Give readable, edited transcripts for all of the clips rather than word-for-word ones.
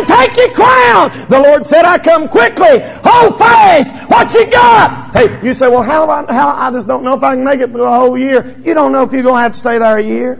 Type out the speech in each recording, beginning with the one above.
and take your crown. The Lord said, I come quickly. Hold fast. What you got? Hey, you say, well, how I just don't know if I can make it through a whole year. You don't know if you're going to have to stay there a year.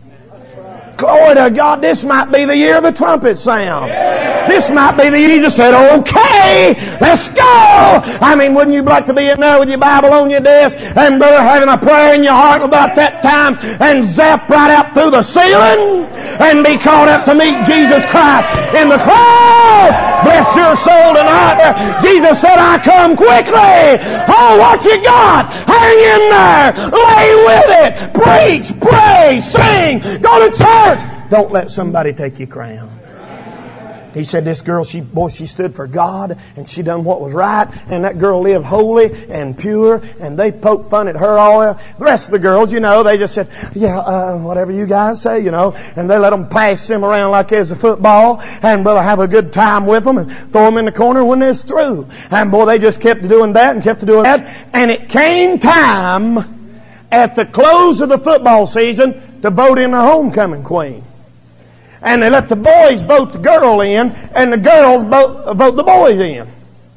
Glory to God, this might be the year of the trumpet sound. This might be the year Jesus said, okay, let's go. I mean, wouldn't you like to be in there with your Bible on your desk and brother having a prayer in your heart about that time and zap right out through the ceiling and be called up to meet Jesus Christ in the clouds? Bless your soul tonight. Jesus said, I come quickly. Oh, what you got? Hang in there. Lay with it. Preach, pray, sing, go to church. Don't let somebody take your crown. He said this girl, she stood for God and she done what was right, and that girl lived holy and pure, and they poked fun at her all. The rest of the girls, they just said, whatever you guys say, and they let them pass them around like there's a football, and brother have a good time with them and throw them in the corner when they're through. And boy, they just kept doing that and kept doing that. And it came time at the close of the football season to vote in the homecoming queen. And they let the boys vote the girl in, and the girls vote the boys in.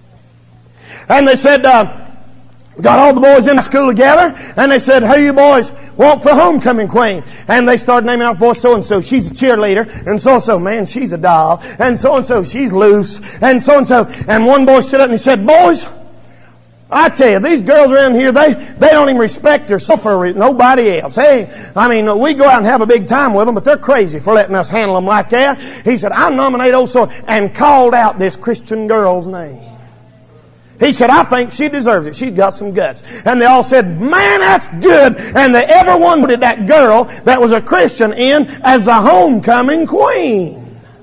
And they said, we got all the boys in the school together, and they said, hey, you boys, want for homecoming queen. And they started naming out boys, so-and-so, she's a cheerleader, and so-and-so, man, she's a doll, and so-and-so, she's loose, and so-and-so. And one boy stood up and he said, boys, I tell you, these girls around here, they don't even respect herself or nobody else. Hey, I mean, we go out and have a big time with them, but they're crazy for letting us handle them like that. He said, I nominate old so, and called out this Christian girl's name. He said, I think she deserves it. She's got some guts. And they all said, man, that's good. And they everyone voted that girl that was a Christian in as the homecoming queen.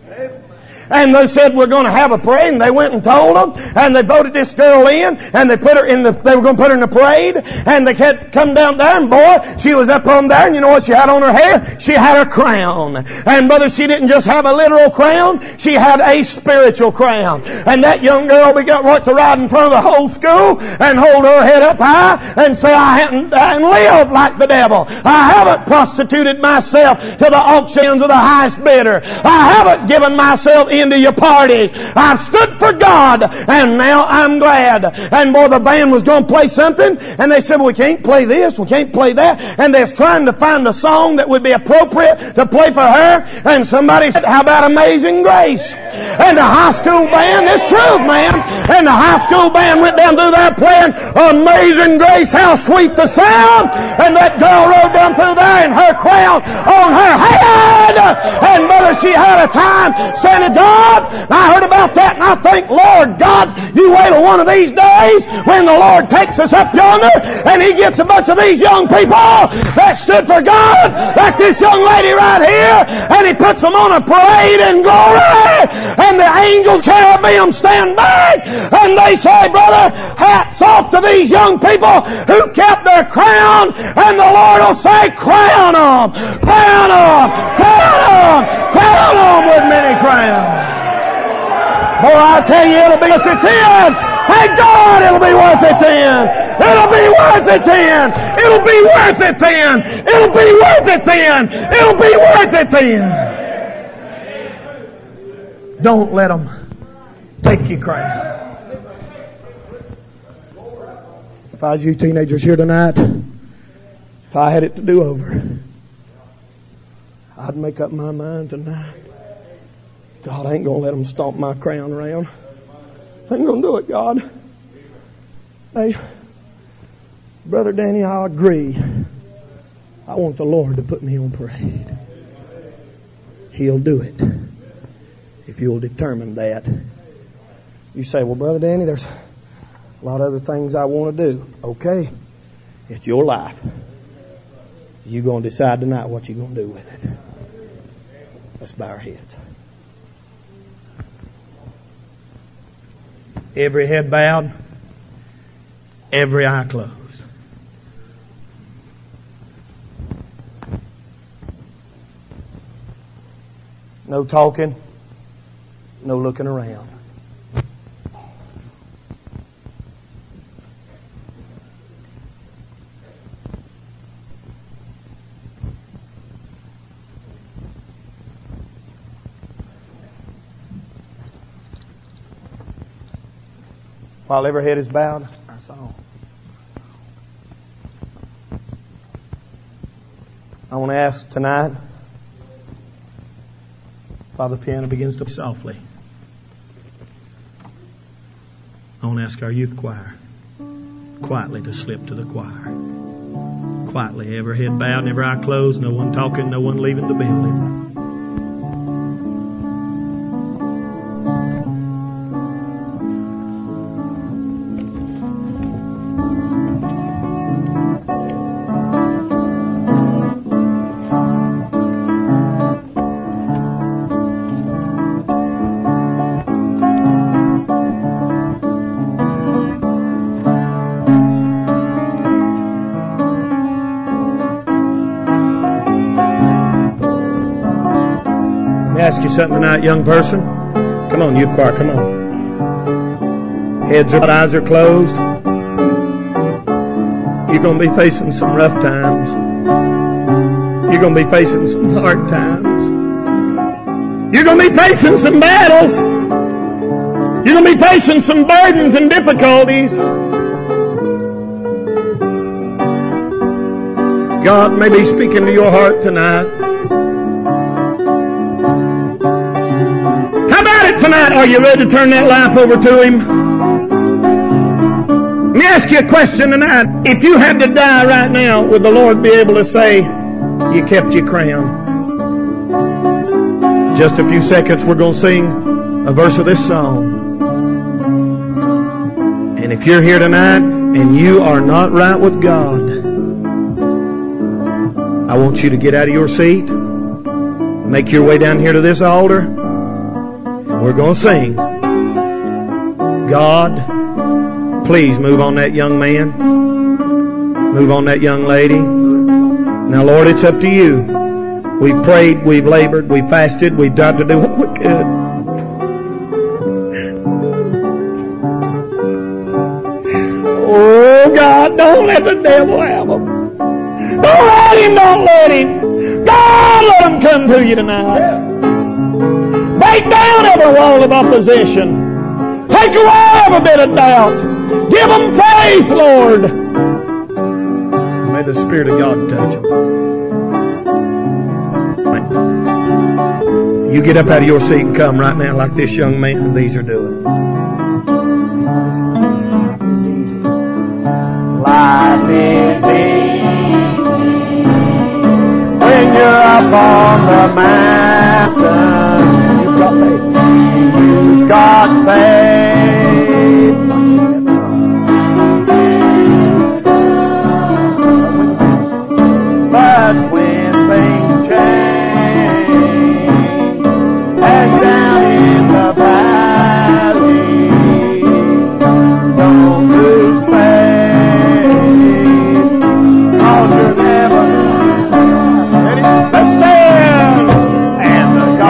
And they said, we're going to have a parade. And they went and told them. And they voted this girl in. And they put her in they were going to put her in the parade. And they had come down there. And boy, she was up on there. And you know what she had on her hair? She had a crown. And brother, she didn't just have a literal crown. She had a spiritual crown. And that young girl began right to ride in front of the whole school. And hold her head up high. And say, I haven't lived like the devil. I haven't prostituted myself to the auctions of the highest bidder. I haven't given myself into your parties. I've stood for God, and now I'm glad. And boy, the band was going to play something, and they said, well, we can't play this, we can't play that. And they was trying to find a song that would be appropriate to play for her. And somebody said, how about Amazing Grace? And the high school band, it's true, man. And the high school band went down through there playing Amazing Grace, how sweet the sound. And that girl rode down through there, and her crown on her head. And brother, she had a time saying, God, I heard about that, and I think, Lord God, you wait till one of these days when the Lord takes us up yonder and He gets a bunch of these young people that stood for God, like this young lady right here, and He puts them on a parade in glory, and the angels, cherubim stand back, and they say, brother, hats off to these young people who kept their crown, and the Lord will say, crown them, crown them, crown them, crown them with many crowns. Boy, I tell you, it'll be worth it 10. Thank God it'll be worth it 10. It'll be worth it 10. It'll be worth it 10. It'll be worth it 10. It'll be worth it 10. Don't let them take your crown. If I was you teenagers here tonight, if I had it to do over, I'd make up my mind tonight. God, I ain't going to let them stomp my crown around. I ain't going to do it, God. Hey, Brother Danny, I agree. I want the Lord to put me on parade. He'll do it if you'll determine that. You say, well, Brother Danny, there's a lot of other things I want to do. Okay, it's your life. You're going to decide tonight what you're going to do with it. Let's bow our heads. Every head bowed, every eye closed. No talking, no looking around. While every head is bowed, our song. I want to ask tonight, while the piano begins to play softly, I want to ask our youth choir quietly to slip to the choir. Quietly, every head bowed and every eye closed, no one talking, no one leaving the building. Ask you something tonight, young person. Come on, youth choir, come on. Heads are, eyes are closed. You're going to be facing some rough times. You're going to be facing some hard times. You're going to be facing some battles. You're going to be facing some burdens and difficulties. God may be speaking to your heart tonight. Tonight, are you ready to turn that life over to Him? Let me ask you a question tonight. If you had to die right now, would the Lord be able to say, you kept your crown? Just a few seconds, we're going to sing a verse of this song. And if you're here tonight and you are not right with God, I want you to get out of your seat, make your way down here to this altar. We're going to sing. God, please move on that young man. Move on that young lady. Now, Lord, it's up to you. We've prayed, we've labored, we've fasted, we've tried to do what we could. Oh, God, don't let the devil have them. Don't let him, don't let him. God, let him come to you tonight. Break down every wall of opposition. Take away every bit of doubt. Give them faith, Lord. May the Spirit of God touch them. You get up out of your seat and come right now like this young man and these are doing. Life is easy when you're up on the mountain. You've got faith. But when things change and down in the valley, don't lose faith, 'cause you're never ready. Let's stand. And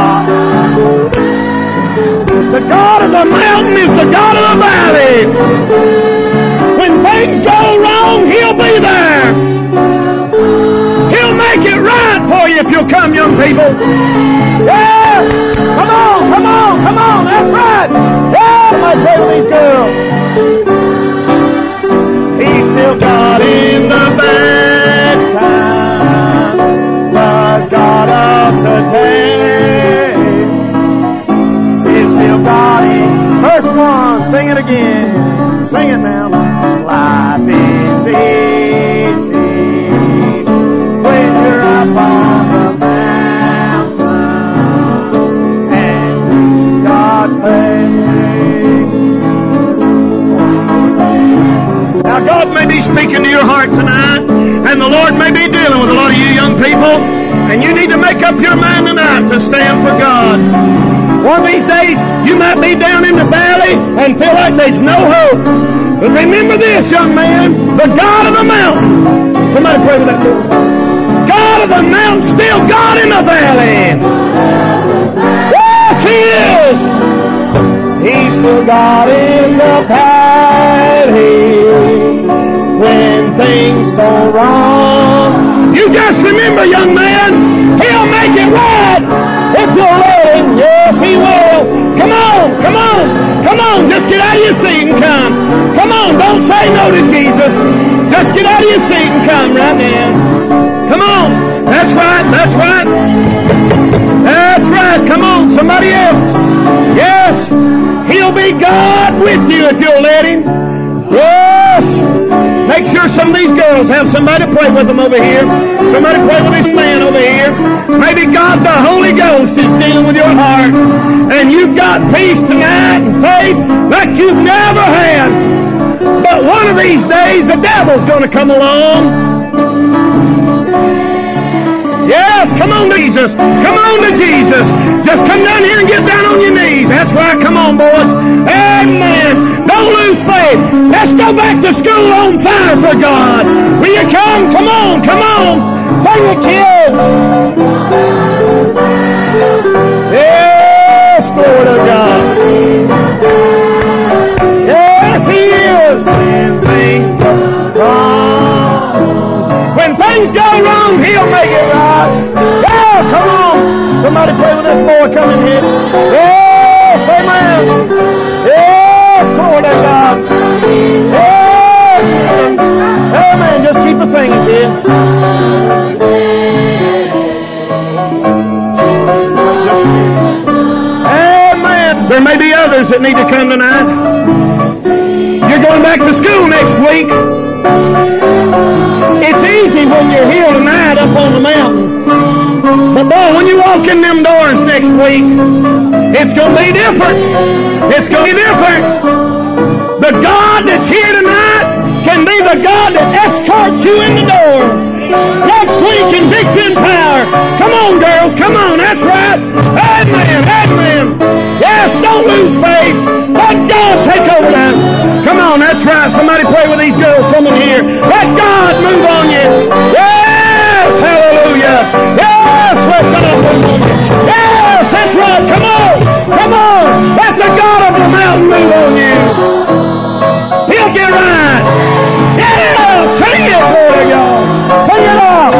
the God of the mountain is the God of the valley. When things go wrong, He'll be there. He'll make it right for you if you'll come, young people. Yeah! Come on, come on, come on. That's right. Yeah! I play with these girls. He's still God in the bad times, the God of the day. He's still God in verse 1. Sing it again. Sing it now. Life is easy when you're up on the mountain and God faith. Now God may be speaking to your heart tonight, and the Lord may be dealing with a lot of you young people, and you need to make up your mind tonight to stand for God. One of these days, you might be down in the valley and feel like there's no hope. But remember this, young man, the God of the mountain. Somebody pray with that book. God of the mountain, still God in the valley. Yes, He is. He's still God in the valley when things go wrong. You just remember, young man, He'll make it right if you'll let Him. Yes, He will. Come on, come on, come on. Just get out of your seat and come. know to Jesus, just get out of your seat and come right now. Come on. That's right. That's right. That's right. Come on. Somebody else. Yes. He'll be God with you if you'll let Him. Yes. Make sure some of these girls have somebody to pray with them over here. Somebody pray with this man over here. Maybe God the Holy Ghost is dealing with your heart. And you've got peace tonight and faith like you've never had. But one of these days the devil's going to come along. Yes, come on to Jesus. Come on to Jesus. Just come down here and get down on your knees. That's right. Come on, boys. Amen. Don't lose faith. Let's go back to school on fire for God. Will you come? Come on. Come on. Sing it, kids. Yes, glory to God. Yes, He is. When things go wrong. When things go wrong, He'll make it right. Yeah, come on. Somebody pray with this boy coming here. Yes, amen. Yes, glory to God. Amen. Amen. Just keep us singing, kids. Amen. There may be others that need to come tonight. You're going back to school next week. It's easy when you're here tonight up on the mountain. But boy, when you walk in them doors next week, it's going to be different. It's going to be different. The God that's here tonight can be the God that escorts you in the door. Next week in victory and power. Come on, girls. Come on. That's right. Amen. Amen. Yes, don't lose faith. Let God take over that. Come on. That's right. Somebody pray with these girls coming here. Let God move on you. Yes. Hallelujah. Yes. Let God move on you. Yes. That's right. Come on. Come on. Let the God of the mountain move on you. He'll get right. Yeah. Sing it, glory to God. Sing it out.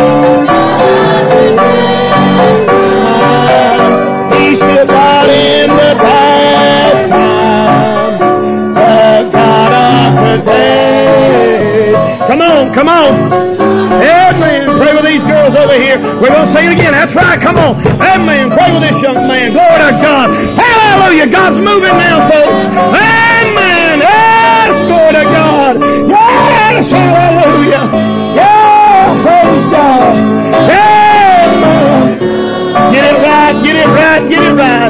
He's still God in the bad time, the God of the day. Come on, come on. Amen. Pray with these girls over here. We're going to sing it again. That's right. Come on. Amen. Pray with this young man. Glory to God. Hallelujah. God's moving now, folks. Amen. Yes. Glory to God. Yes. Hallelujah. Yeah. Praise God. Amen. Get it right. Get it right. Get it right.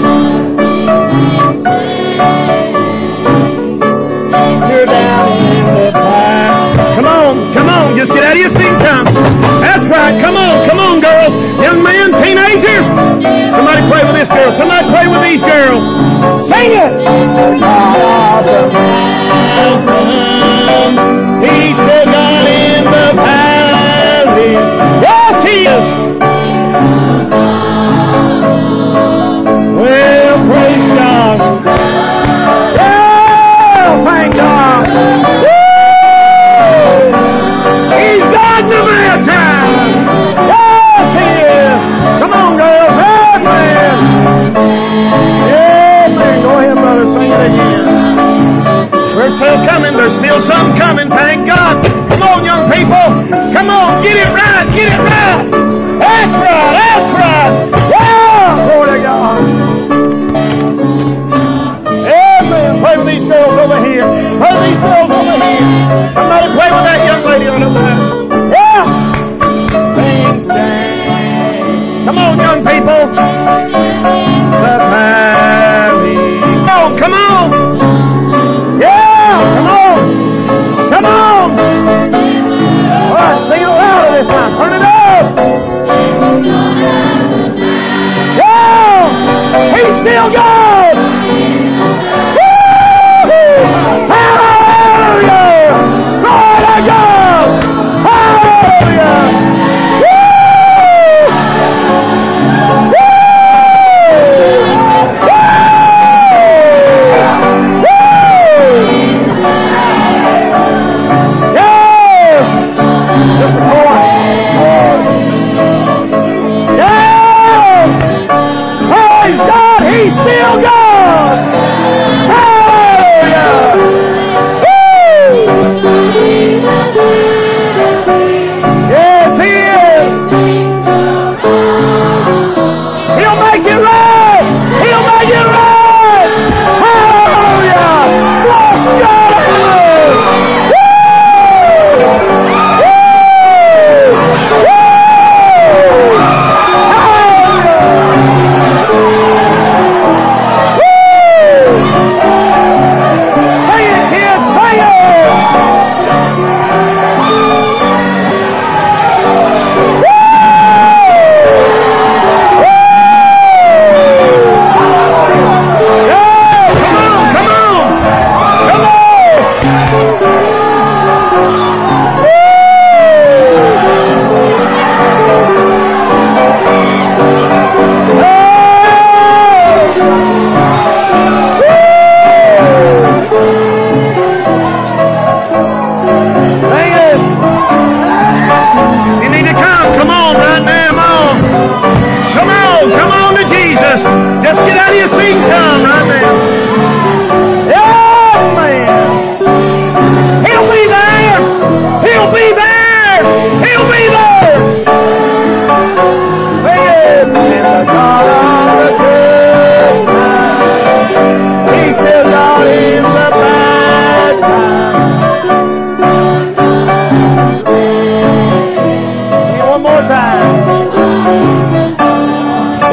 You're down in the fire. Come on. Come on. Just get out of your seat and come. That's right. Come on. Come on, girls. Young man, teenager. Somebody pray with this girl. Somebody pray with these girls. Sing it. He's the God in the valley. Yes, He is. Well, praise God. Well, thank God. Woo! He's God in the bad time. Yes, He is. Come on, girls. Amen. Amen. Go ahead, brother. Sing it again. We're still coming. There's still some coming. Thank God. Come on, young people. Come on. Get it right. Get it right. That's right. That's right. Yeah. Glory to God. Amen. Pray with these girls over here. Pray with these girls over here. Somebody pray with that young lady on the left. Yeah. Things change. Come on, young people. The valley. Come on. Yeah. Come on. Come on. All right. Sing it louder this time. Turn it up.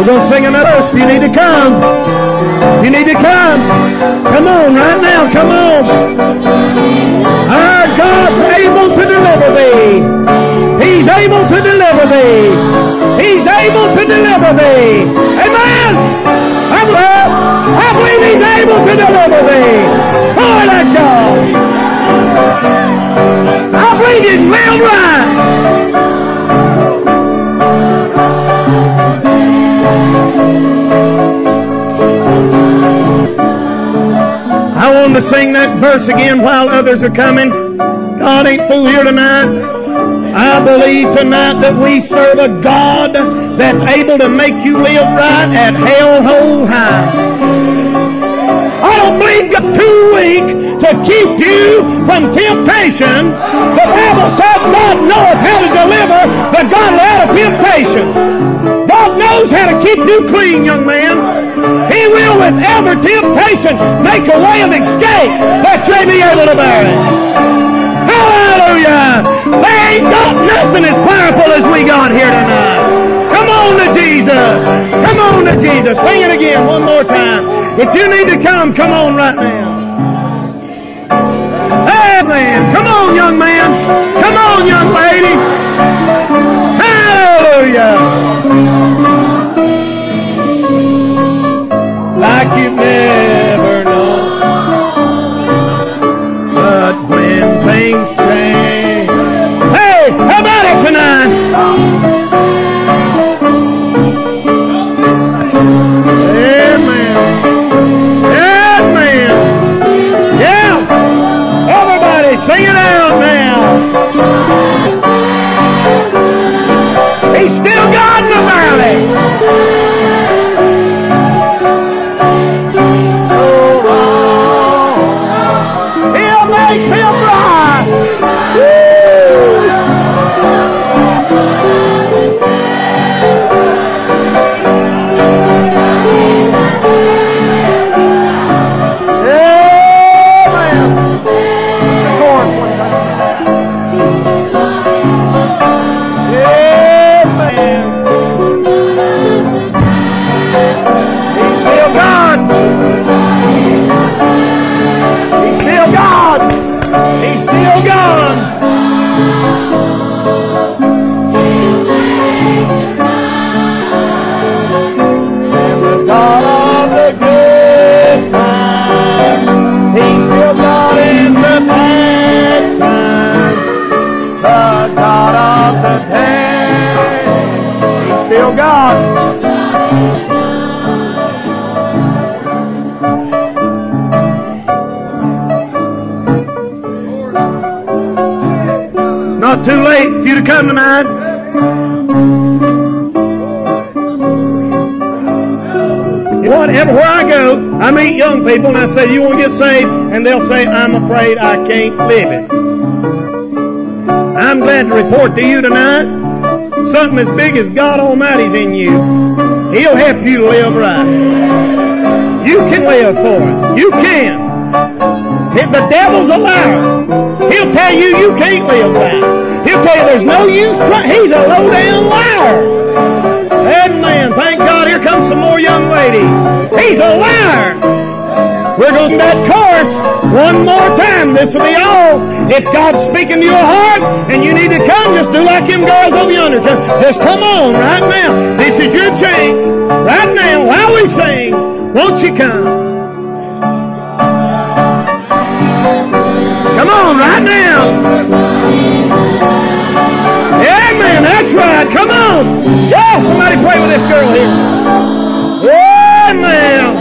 We're going to sing another verse. If you need to come. You need to come. Come on right now. Come on. Our God's able to deliver thee. He's able to deliver thee. He's able to deliver thee. Amen. I believe He's able to deliver thee. Glory to God. I believe you can live right. I want to sing that verse again while others are coming. God ain't through here tonight. I believe tonight that we serve a God that's able to make you live right at hell-hole high. I don't believe God's too weak to keep you from temptation. The Bible said God knoweth how to deliver the godly out of temptation. God knows how to keep you clean, young man. He will, with every temptation, make a way of escape that you may be able to bear it. Hallelujah! There ain't got nothing as powerful as we got here tonight. Come on to Jesus. Come on to Jesus. Sing it again one more time. If you need to come on right now. Hey, man. Come on, young man. Come on, young lady. Hallelujah. Like you've never known. But when things change. Hey, how about it tonight? Amen. Amen. Yeah. Everybody sing it out now. He's still God in the valley. Not too late for you to come tonight. Everywhere I go, I meet young people and I say, you want to get saved? And they'll say, I'm afraid I can't live it. I'm glad to report to you tonight, something as big as God Almighty's in you. He'll help you to live right. You can live for it. You can. If the devil's a liar, he'll tell you you can't live right. He'll tell you there's no use trying. He's a low-down liar. Amen. Thank God, here comes some more young ladies. He's a liar. We're going to sing that chorus one more time. This will be all. If God's speaking to your heart and you need to come, just do like them girls over yonder. Just come on right now. This is your chance. Right now, while we sing, won't you come? Come on, right now. Amen, that's right. Come on. Yeah, somebody pray with this girl here. Amen.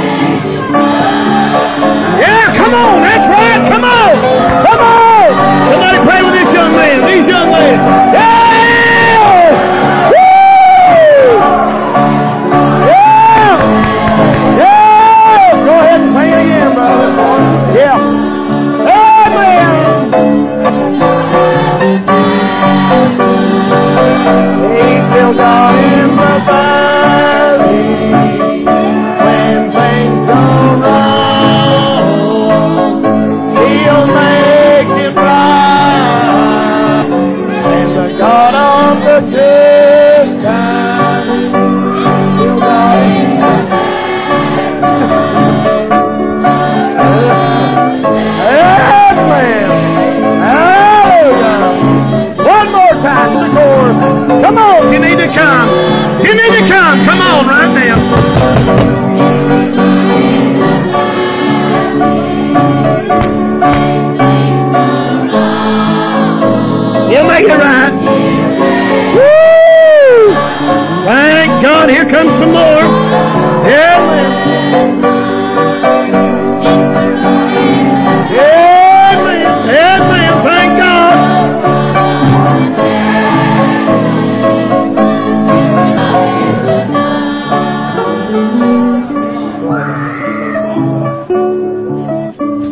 Yeah, come on, that's right. Come on. Come on. Somebody pray with this young man, these young ladies. Yeah. Woo. Yeah. Yes. Go ahead and sing it again, brother. Yeah. He's still God in the valley.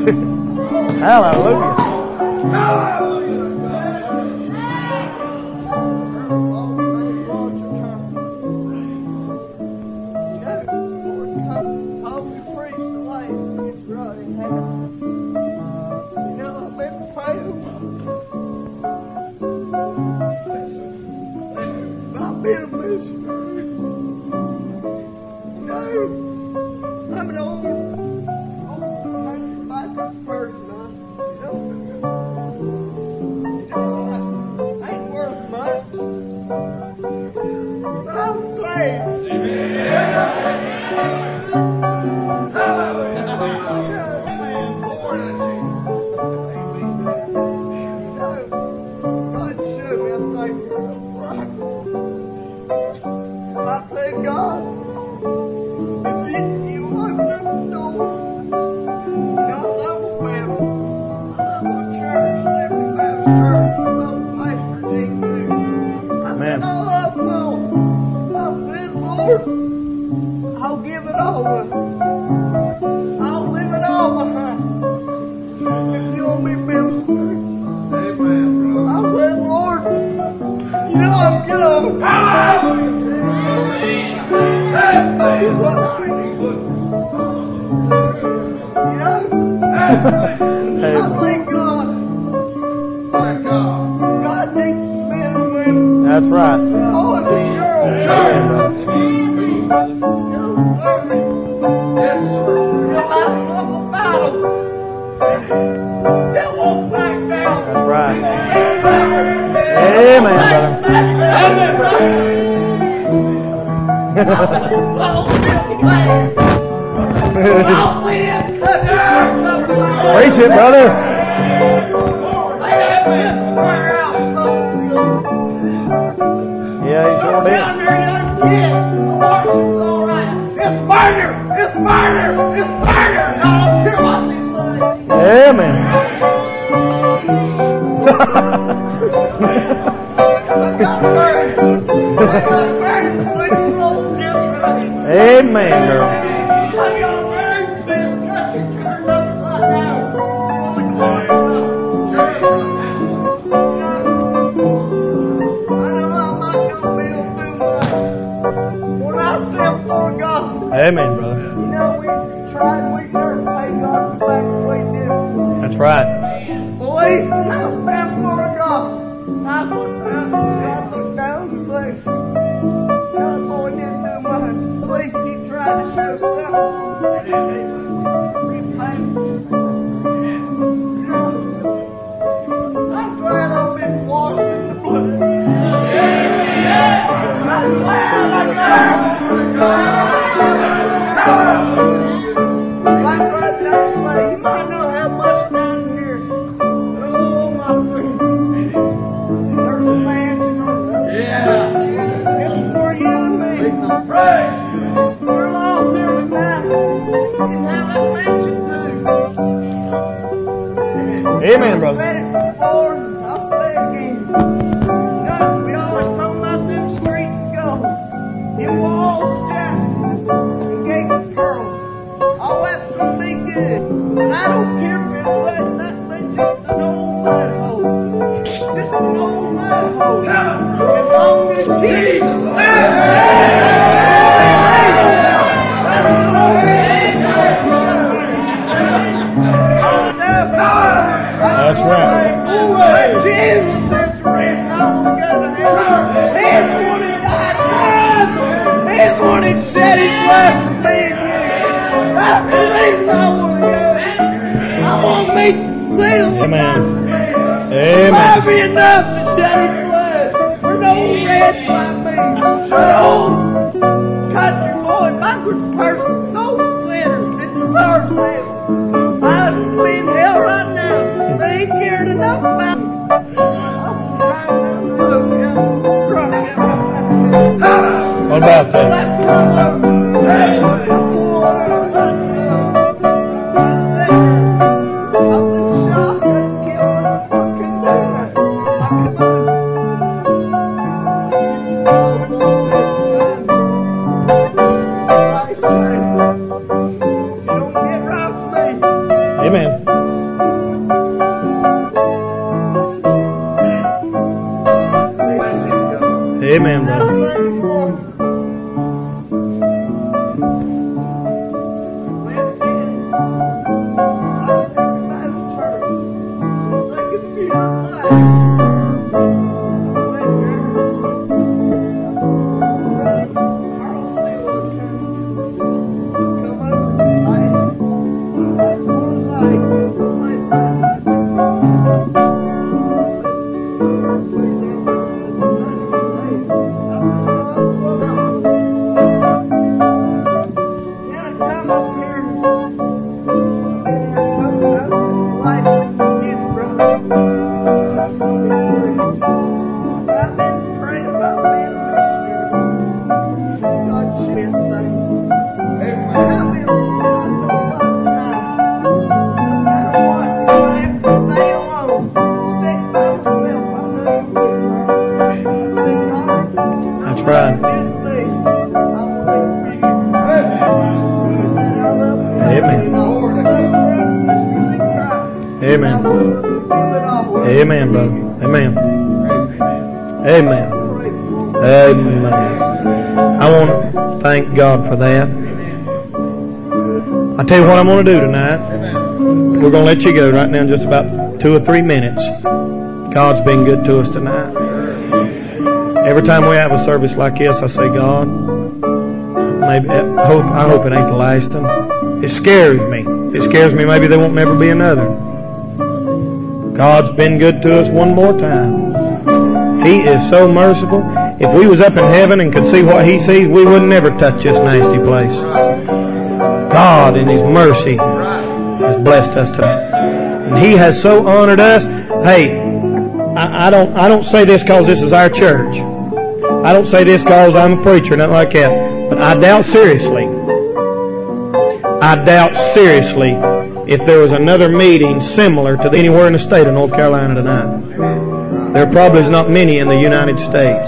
Hallelujah. That's right. That's right. Amen, brother. Preach it, brother. Yeah, he sure did. It's murder! It's murder! It's murder! I don't care what they say. Amen. Amen, girl. Amen, brother. You know, we tried, we never paid God back the way we did. That's right. Well, at least I stand before God. I look down, God looked down and say, "God, boy, didn't do much. At least he tried to show something." You know, I'm glad I've been washed in the blood. I'm glad I got like right now, say, you might not have much down here. But oh, my friend, there's a mansion on the other side. It's for you and me. We're lost here tonight. You can have that mansion too. Amen, brother. I said it before, I'll say it again. You know, we always talk about them streets of gold, them walls of jasper, and gates of pearl. Oh, that's gonna be good. And I don't care if it was nothing, just an old mud hole. Just an old mud hole. As long as Jesus That's right. Jesus is the reason I want to go to heaven. He's the one that died for me. He's the one that shed his blood for me and you. That's the reason I want to go. I want me to see the one Amen. died for me. Amen. Might be enough to shed his blood for no reds like me. For no country boy, backwards person, no sinner that deserves hell. I should be in hell right now. They ain't cared enough about me. What about that? Amen. Amen. Amen, brother. Amen. Amen. Amen. I want to thank God for that. I tell you what I'm going to do tonight. We're going to let you go right now in just about 2 or 3 minutes. God's been good to us tonight. Every time we have a service like this, I say, God, maybe I hope it ain't the last one. It scares me. If it scares me, maybe there won't never be another. God's been good to us one more time. He is so merciful. If we was up in heaven and could see what He sees, we would never touch this nasty place. God in His mercy has blessed us tonight. And He has so honored us. Hey, I don't say this because this is our church. I don't say this because I'm a preacher, nothing like that. But I doubt seriously if there was another meeting similar to anywhere in the state of North Carolina tonight. There probably is not many in the United States.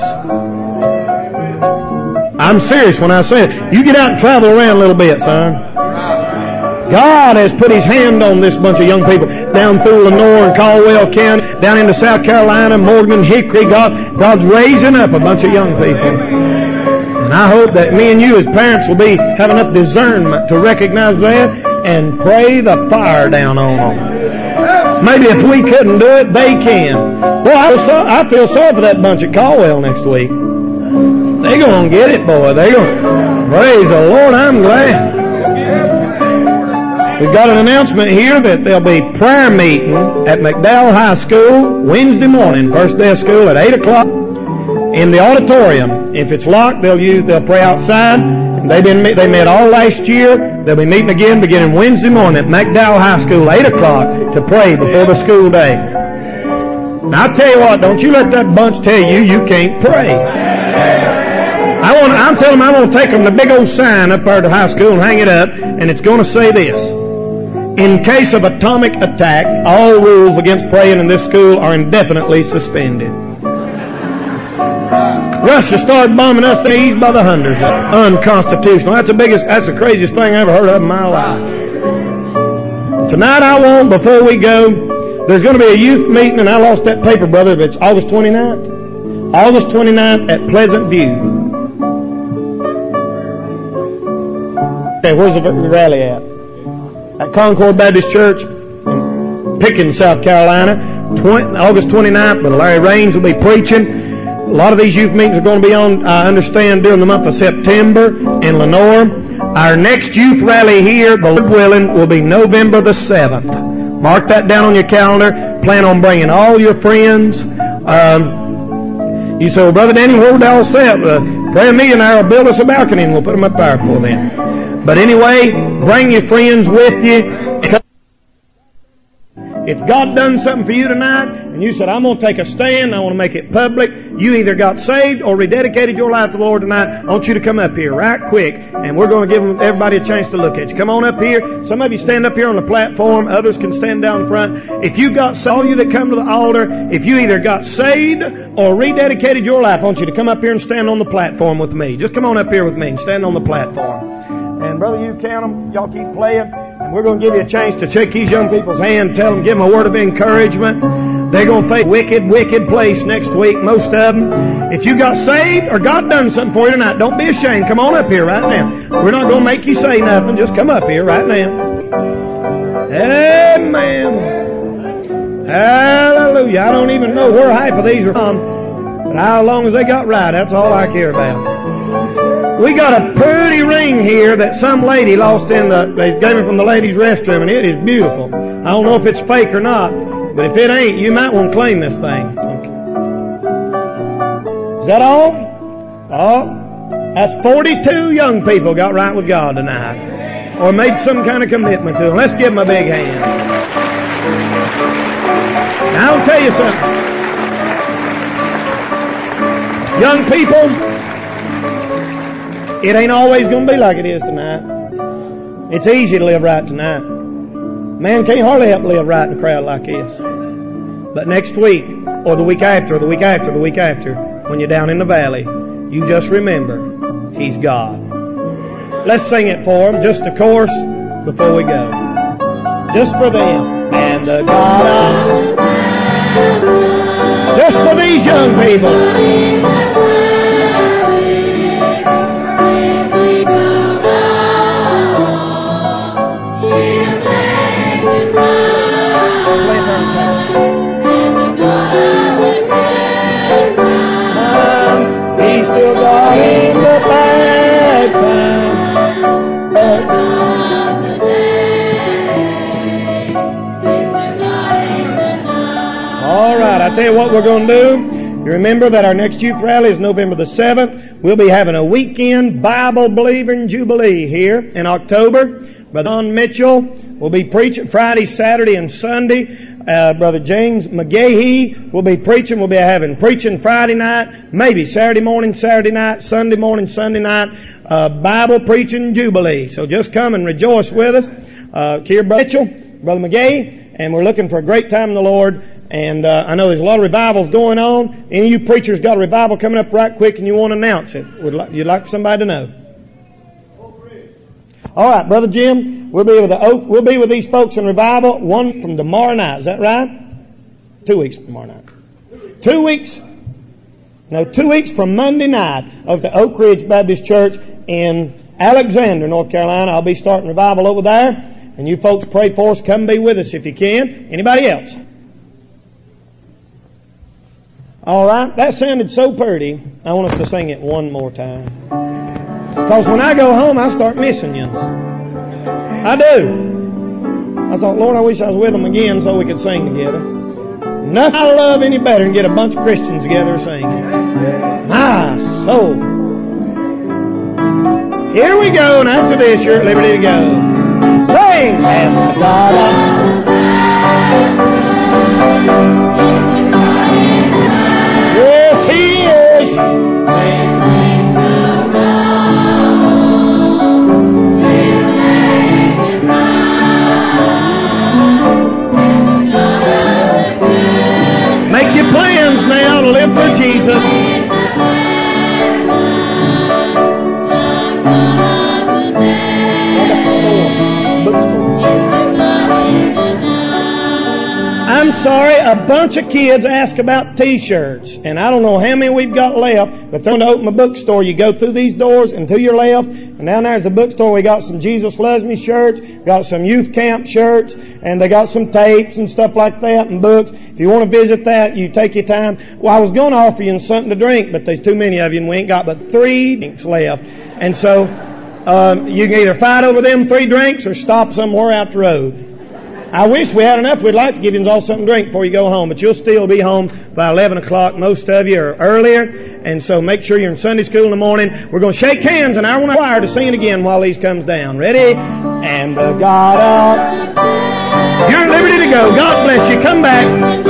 I'm serious when I say it. You get out and travel around a little bit, son. God has put His hand on this bunch of young people down through Lenoir and Caldwell County, down into South Carolina, Morgan, Hickory. God's raising up a bunch of young people. And I hope that me and you as parents will have enough discernment to recognize that and pray the fire down on them. Maybe if we couldn't do it, they can. Boy, I feel sorry for that bunch at Caldwell next week. They're going to get it, boy. They're going to. Praise the Lord, I'm glad. We've got an announcement here that there'll be prayer meeting at McDowell High School Wednesday morning, first day of school at 8 o'clock in the auditorium. If it's locked, they'll pray outside. They met all last year. They'll be meeting again beginning Wednesday morning at McDowell High School, 8 o'clock, to pray before the school day. Now, I'll tell you what, don't you let that bunch tell you can't pray. I'm telling them I'm going to take them the big old sign up there at the high school and hang it up, and it's going to say this: in case of atomic attack, all rules against praying in this school are indefinitely suspended. Russia started bombing us in the east by the hundreds. Unconstitutional. That's the craziest thing I ever heard of in my life. Tonight I want, before we go, there's going to be a youth meeting, and I lost that paper, brother, but it's August 29th. August 29th at Pleasant View. Okay, where's the rally at? At Concord Baptist Church in Pickens, South Carolina. August 29th, Brother Larry Raines will be preaching. A lot of these youth meetings are going to be on, I understand, during the month of September in Lenoir. Our next youth rally here, the Lord willing, will be November the 7th. Mark that down on your calendar. Plan on bringing all your friends. You say, well, Brother Danny, where would they all sit? Prayer Millionaire will build us a balcony and we'll put them up there for them. But anyway, bring your friends with you. If God done something for you tonight, and you said, I'm going to take a stand, I want to make it public, you either got saved or rededicated your life to the Lord tonight, I want you to come up here right quick, and we're going to give everybody a chance to look at you. Come on up here. Some of you stand up here on the platform. Others can stand down front. If you got, all you that come to the altar, if you either got saved or rededicated your life, I want you to come up here and stand on the platform with me. Just come on up here with me and stand on the platform. And brother, you count them. Y'all keep playing. And we're going to give you a chance to shake these young people's hand, tell them, give them a word of encouragement. They're going to face a wicked, wicked place next week, most of them. If you got saved or God done something for you tonight, don't be ashamed. Come on up here right now. We're not going to make you say nothing. Just come up here right now. Amen. Hallelujah. I don't even know where half of these are from, but how long as they got right, that's all I care about. We got a pretty ring here that some lady lost they gave me from the ladies' restroom, and it is beautiful. I don't know if it's fake or not, but if it ain't, you might want to claim this thing. Okay. Is that all? Oh, that's 42 young people got right with God tonight, or made some kind of commitment to Him. Let's give them a big hand. Now, I'll tell you something. Young people, it ain't always going to be like it is tonight. It's easy to live right tonight. Man can't hardly help live right in a crowd like this. But next week, or the week after, or the week after, the week after, when you're down in the valley, you just remember, He's God. Let's sing it for Him, just a chorus before we go. just for them. And the God of, just for these young people. He's still got in the bad time. All right, I tell you what we're going to do. You remember that our next youth rally is November the 7th. We'll be having a weekend Bible-believing jubilee here in October. Brother Don Mitchell will be preaching Friday, Saturday, and Sunday. Brother James McGahee will be preaching. We'll be having preaching Friday night, maybe Saturday morning, Saturday night, Sunday morning, Sunday night, Bible preaching jubilee. So just come and rejoice with us. Here, Brother Mitchell, Brother McGahee, and we're looking for a great time in the Lord. And I know there's a lot of revivals going on. Any of you preachers got a revival coming up right quick and you want to announce it? You'd like for somebody to know. All right, Brother Jim, we'll be with these folks in revival, one from tomorrow night. Is that right? 2 weeks from tomorrow night. 2 weeks? No, 2 weeks from Monday night of the Oak Ridge Baptist Church in Alexander, North Carolina. I'll be starting revival over there. And you folks pray for us. Come be with us if you can. Anybody else? All right, that sounded so pretty. I want us to sing it one more time. Because when I go home, I start missing you. I do. I thought, Lord, I wish I was with them again so we could sing together. Nothing I love any better than get a bunch of Christians together singing. My soul. Here we go, and after this, you're at liberty to go. Sing, and the God of... Yes, He is. Make your plans now to live for Jesus. I'm sorry, a bunch of kids ask about T-shirts, and I don't know how many we've got left, but they're going to open a bookstore. You go through these doors and to your left, and down there's the bookstore. We got some Jesus Loves Me shirts, got some youth camp shirts, and they got some tapes and stuff like that and books. If you want to visit that, you take your time. Well, I was going to offer you something to drink, but there's too many of you, and we ain't got but 3 drinks left. And so you can either fight over them 3 drinks or stop somewhere out the road. I wish we had enough. We'd like to give you all something to drink before you go home, but you'll still be home by 11 o'clock, most of you, or earlier. And so make sure you're in Sunday school in the morning. We're going to shake hands, and I want our choir to sing it again while these comes down. Ready? And the God of... You're at liberty to go. God bless you. Come back.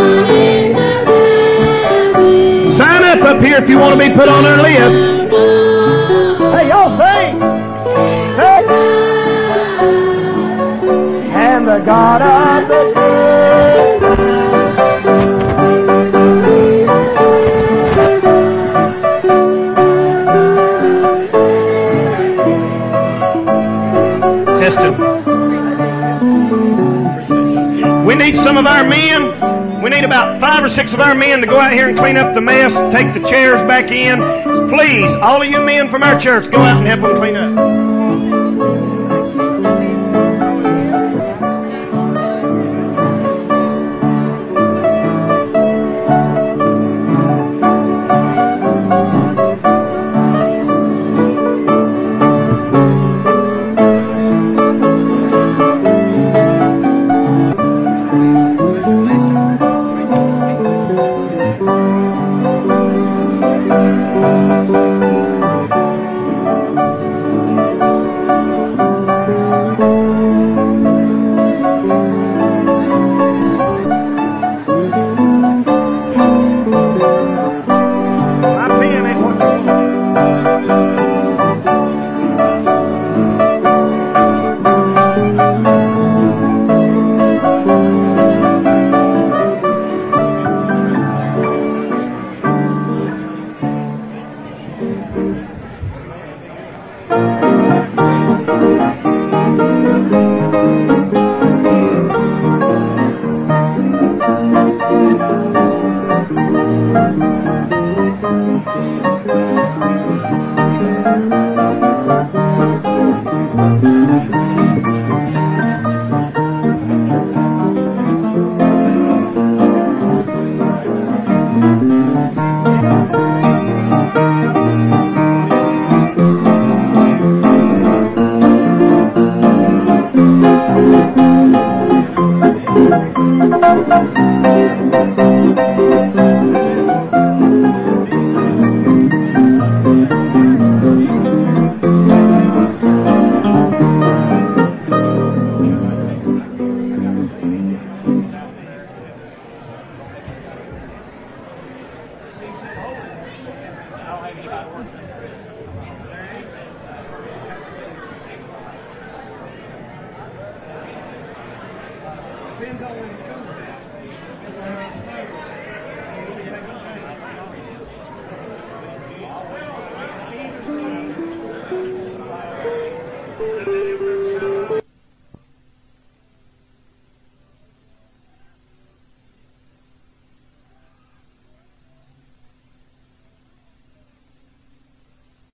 Sign up here if you want to be put on our list. Hey, y'all sing. Sing. And the God of the good. Testing. We need some of our men. We need about 5 or 6 of our men to go out here and clean up the mess, take the chairs back in. Please, all of you men from our church, go out and help them clean up. Depends on when it's